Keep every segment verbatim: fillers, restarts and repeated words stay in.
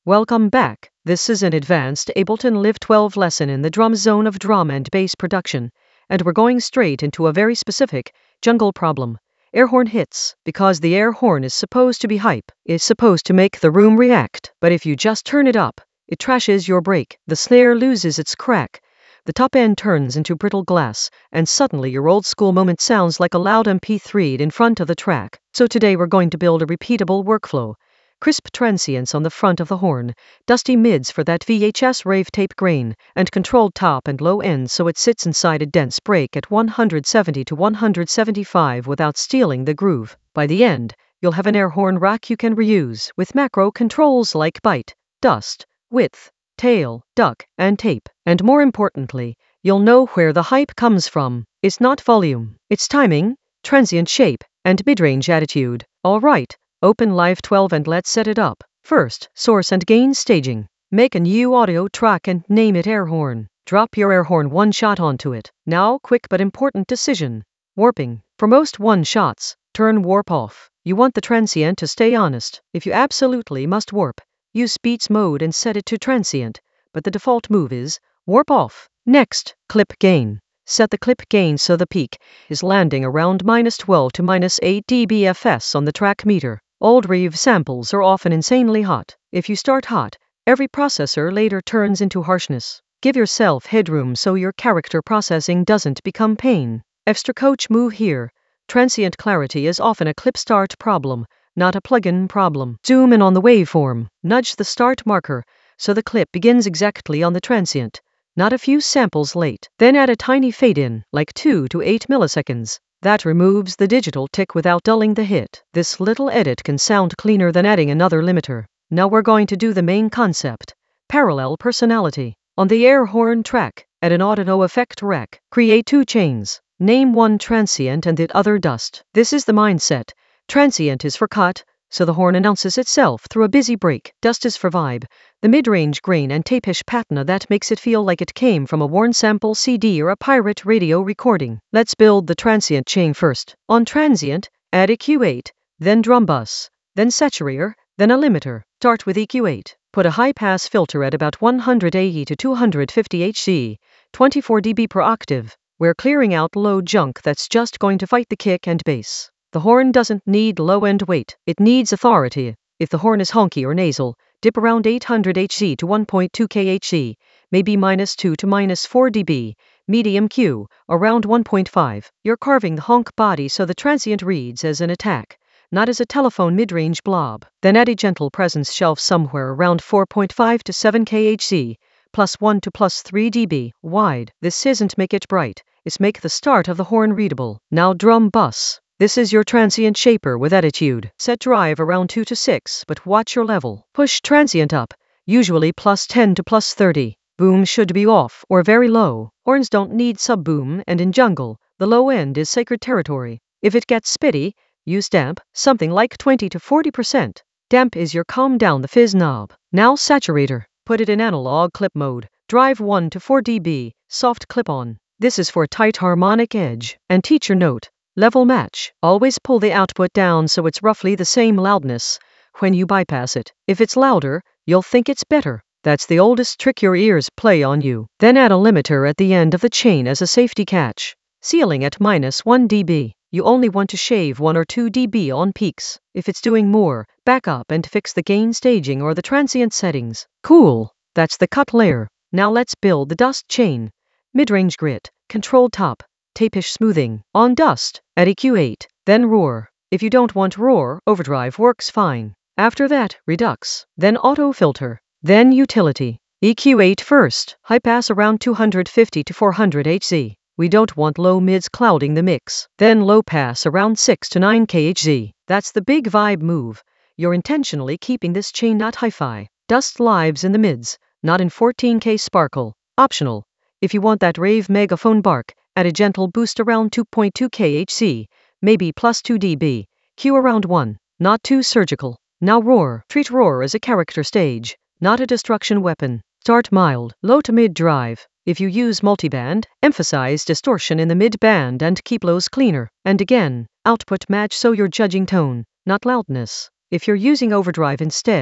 Welcome back. This is an advanced Ableton Live twelve lesson in the drum zone of drum and bass production, and we're going straight into a very specific jungle problem. Air horn hits, because the air horn is supposed to be hype, is supposed to make the room react, but if you just turn it up, it trashes your break, the snare loses its crack, the top end turns into brittle glass, and suddenly your old school moment sounds like a loud M P three in front of the track. So today we're going to build a repeatable workflow. Crisp transients on the front of the horn, dusty mids for that V H S rave tape grain, and controlled top and low end so it sits inside a dense break at one hundred seventy to one hundred seventy-five without stealing the groove. By the end, you'll have an air horn rack you can reuse, with macro controls like bite, dust, width, tail, duck, and tape. And more importantly, you'll know where the hype comes from. It's not volume, it's timing, transient shape, and mid-range attitude. Alright. Open Live twelve and let's set it up. First, source and gain staging. Make a new audio track and name it air horn. Drop your air horn one shot onto it. Now, quick but important decision. Warping. For most one shots, turn warp off. You want the transient to stay honest. If you absolutely must warp, use Beats mode and set it to transient, but the default move is warp off. Next, clip gain. Set the clip gain so the peak is landing around minus twelve to minus eight decibels on the track meter. Old Reeve samples are often insanely hot. If you start hot, every processor later turns into harshness. Give yourself headroom so your character processing doesn't become pain. Extra coach move here. Transient clarity is often a clip start problem, not a plugin problem. Zoom in on the waveform. Nudge the start marker so the clip begins exactly on the transient, not a few samples late. Then add a tiny fade in, like two to eight milliseconds. That removes the digital tick without dulling the hit. This little edit can sound cleaner than adding another limiter. Now we're going to do the main concept. Parallel personality. On the air horn track, add an audio effect rack. Create two chains. Name one transient and the other dust. This is the mindset. Transient is for cut, so the horn announces itself through a busy break. Dust is for vibe, the mid-range grain and tape-ish patina that makes it feel like it came from a worn sample C D or a pirate radio recording. Let's build the transient chain first. On transient, add E Q eight, then drum bus, then saturator, then a limiter. Start with E Q eight. Put a high-pass filter at about one hundred eighty to two hundred fifty hertz, twenty-four decibels per octave. We're clearing out low junk that's just going to fight the kick and bass. The horn doesn't need low-end weight, it needs authority. If the horn is honky or nasal, dip around eight hundred hertz to one point two kilohertz, maybe minus two to minus four decibels, medium Q, around one point five. You're carving the honk body so the transient reads as an attack, not as a telephone mid-range blob. Then add a gentle presence shelf somewhere around four point five to seven kilohertz, plus one to plus three decibels, wide. This isn't make it bright, it's make the start of the horn readable. Now drum bus. This is your transient shaper with attitude. Set drive around two to six, but watch your level. Push transient up, usually plus ten to plus thirty. Boom should be off or very low. Horns don't need sub-boom, and in jungle, the low end is sacred territory. If it gets spitty, use damp, something like twenty to forty percent. Damp is your calm down the fizz knob. Now saturator. Put it in analog clip mode. Drive one to four decibels, soft clip on. This is for tight harmonic edge. And teacher note. Level match. Always pull the output down so it's roughly the same loudness when you bypass it. If it's louder, you'll think it's better. That's the oldest trick your ears play on you. Then add a limiter at the end of the chain as a safety catch. Ceiling at minus one decibel. You only want to shave one or two decibels on peaks. If it's doing more, back up and fix the gain staging or the transient settings. Cool. That's the cut layer. Now let's build the dust chain. Mid-range grit, controlled top, tape-ish smoothing. On dust, add E Q eight, then roar. If you don't want roar, overdrive works fine. After that, redux, then auto filter, then utility. E Q eight first, high pass around two hundred fifty to four hundred hertz. We don't want low mids clouding the mix. Then low pass around six to nine kilohertz. That's the big vibe move. You're intentionally keeping this chain not hi-fi. Dust lives in the mids, not in fourteen K sparkle. Optional. If you want that rave megaphone bark, add a gentle boost around two point two kilohertz, maybe plus two decibels, Q around one, not too surgical. Now roar. Treat roar as a character stage, not a destruction weapon. Start mild, low to mid drive. If you use multiband, emphasize distortion in the mid band and keep lows cleaner. And again, output match so you're judging tone, not loudness. If you're using overdrive instead,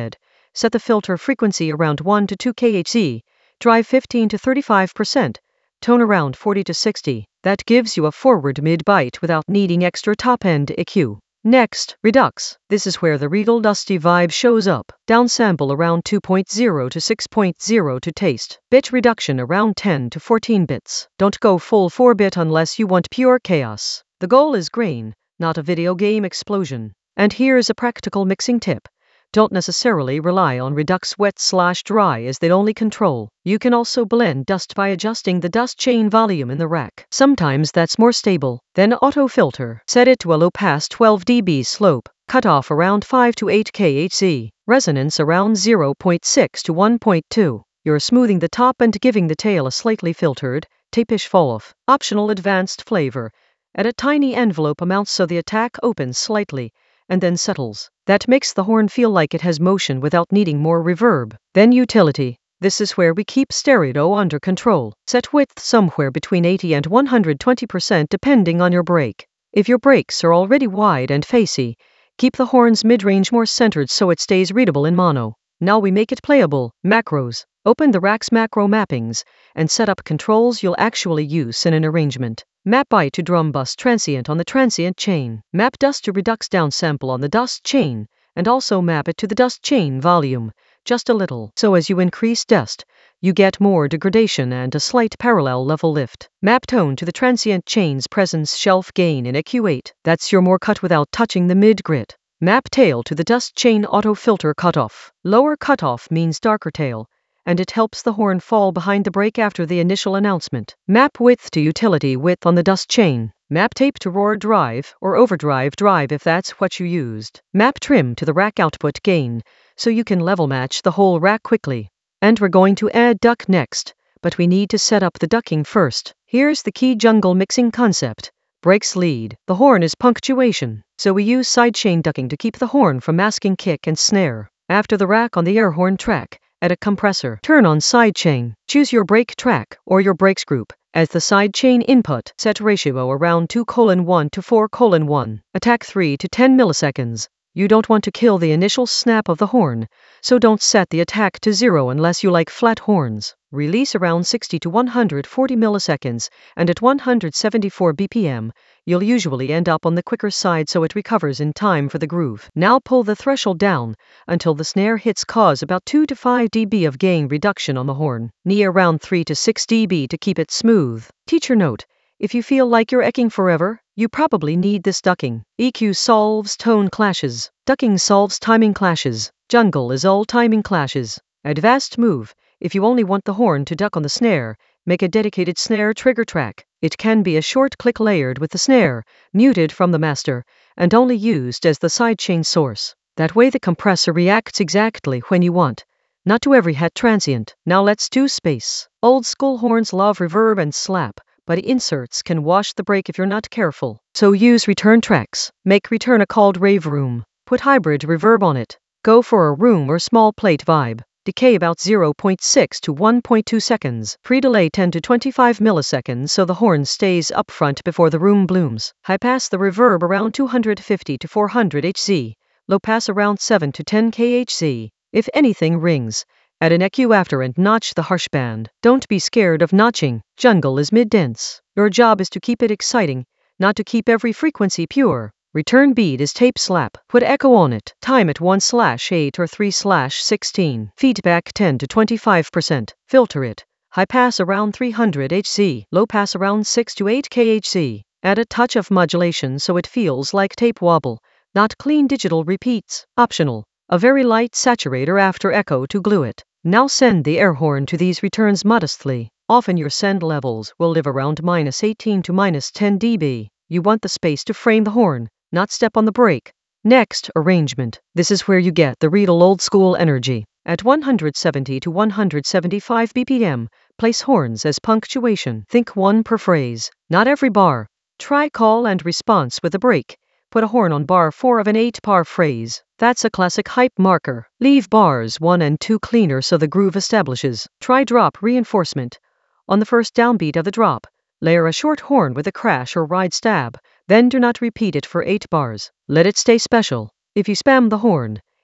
Set the filter frequency around one to two kilohertz, drive fifteen to thirty-five percent, tone around forty to sixty. That gives you a forward mid-bite without needing extra top-end E Q. Next, Redux. This is where the regal dusty vibe shows up. Downsample around two point zero to six point zero to taste. Bit reduction around ten to fourteen bits. Don't go full four bit unless you want pure chaos. The goal is grain, not a video game explosion. And here's a practical mixing tip. Don't necessarily rely on Redux wet slash dry as the only control. You can also blend dust by adjusting the dust chain volume in the rack. Sometimes that's more stable. Then auto filter. Set it to a low pass twelve decibel slope. Cutoff around five to eight kilohertz. Resonance around zero point six to one point two. You're smoothing the top and giving the tail a slightly filtered, tapish falloff. Optional advanced flavor. Add a tiny envelope amount so the attack opens slightly and then settles. That makes the horn feel like it has motion without needing more reverb. Then utility. This is where we keep stereo under control. Set width somewhere between eighty and one hundred twenty percent depending on your break. If your breaks are already wide and facey, keep the horn's mid-range more centered so it stays readable in mono. Now we make it playable. Macros. Open the rack's macro mappings and set up controls you'll actually use in an arrangement. Map byte to drum bus transient on the transient chain. Map dust to Redux downsample on the dust chain, and also map it to the dust chain volume, just a little. So as you increase dust, you get more degradation and a slight parallel level lift. Map tone to the transient chain's presence shelf gain in E Q eight. That's your more cut without touching the mid-grit. Map tail to the dust chain auto filter cutoff. Lower cutoff means darker tail, and it helps the horn fall behind the break after the initial announcement. Map width to utility width on the dust chain. Map tape to roar drive or overdrive drive if that's what you used. Map trim to the rack output gain, so you can level match the whole rack quickly. And we're going to add duck next, but we need to set up the ducking first. Here's the key jungle mixing concept. Breaks lead. The horn is punctuation, so we use sidechain ducking to keep the horn from masking kick and snare. After the rack on the air horn track, add a compressor. Turn on sidechain. Choose your break track or your breaks group as the sidechain input. Set ratio around two colon one to four colon one. Attack three to ten milliseconds. You don't want to kill the initial snap of the horn, so don't set the attack to zero unless you like flat horns. Release around sixty to one hundred forty milliseconds, and at one hundred seventy-four B P M, you'll usually end up on the quicker side so it recovers in time for the groove. Now pull the threshold down until the snare hits cause about two to five decibels of gain reduction on the horn. Knee around three to six decibels to keep it smooth. Teacher note: if you feel like you're ecking forever, you probably need this ducking. E Q solves tone clashes. Ducking solves timing clashes. Jungle is all timing clashes. Advanced move: if you only want the horn to duck on the snare, make a dedicated snare trigger track. It can be a short click layered with the snare, muted from the master, and only used as the sidechain source. That way the compressor reacts exactly when you want. Not to every hat transient. Now let's do space. Old school horns love reverb and slap, but inserts can wash the break if you're not careful. So use return tracks. Make return a called rave room. Put hybrid reverb on it. Go for a room or small plate vibe. Decay about zero point six to one point two seconds. Pre-delay ten to twenty-five milliseconds so the horn stays up front before the room blooms. High pass the reverb around two hundred fifty to four hundred hertz. Low pass around seven to ten kilohertz. If anything rings, add an E Q after and notch the harsh band. Don't be scared of notching. Jungle is mid-dense. Your job is to keep it exciting, not to keep every frequency pure. Return beat is tape slap. Put echo on it. Time at one slash eight or three slash sixteen. Feedback ten to twenty-five percent. Filter it. High pass around three hundred hertz. Low pass around six to eight kilohertz. Add a touch of modulation so it feels like tape wobble, not clean digital repeats. Optional: a very light saturator after echo to glue it. Now send the air horn to these returns modestly. Often your send levels will live around minus eighteen to minus ten decibels. You want the space to frame the horn, not step on the brake. Next, arrangement. This is where you get the real old school energy. At one hundred seventy to one hundred seventy-five B P M, place horns as punctuation. Think one per phrase, not every bar. Try call and response with a break. Put a horn on bar four of an eight-bar phrase. That's a classic hype marker. Leave bars one and two cleaner so the groove establishes. Try drop reinforcement. On the first downbeat of the drop, layer a short horn with a crash or ride stab, then do not repeat it for eight bars. Let it stay special. If you spam the horn,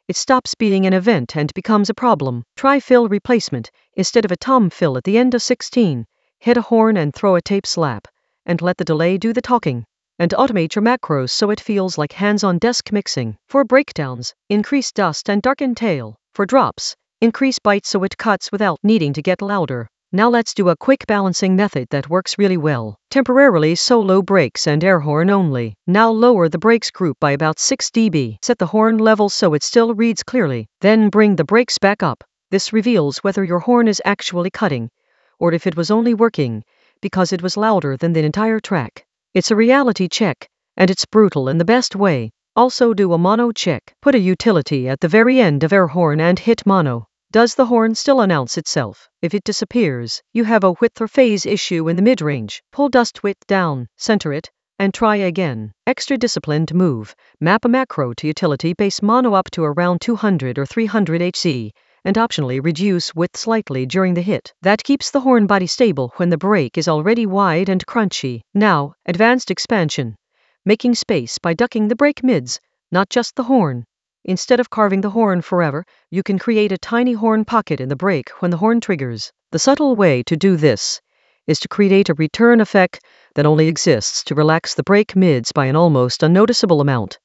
it stops being an event and becomes a problem. Try fill replacement. Instead of a tom fill at the end of sixteen, hit a horn and throw a tape slap, and let the delay do the talking. And automate your macros so it feels like hands-on desk mixing. For breakdowns, increase dust and darken tail. For drops, increase bite so it cuts without needing to get louder. Now let's do a quick balancing method that works really well. Temporarily solo brakes and air horn only. Now lower the brakes group by about six decibels. Set the horn level so it still reads clearly. Then bring the brakes back up. This reveals whether your horn is actually cutting, or if it was only working because it was louder than the entire track. It's a reality check, and it's brutal in the best way. Also do a mono check. Put a utility at the very end of air horn and hit mono. Does the horn still announce itself? If it disappears, you have a width or phase issue in the mid-range. Pull dust width down, center it, and try again. Extra disciplined move. Map a macro to utility base mono up to around two hundred or three hundred hertz, and optionally reduce width slightly during the hit. That keeps the horn body stable when the break is already wide and crunchy. Now, advanced expansion. Making space by ducking the break mids, not just the horn. Instead of carving the horn forever, you can create a tiny horn pocket in the break when the horn triggers. The subtle way to do this is to create a return effect that only exists to relax the break mids by an almost unnoticeable amount.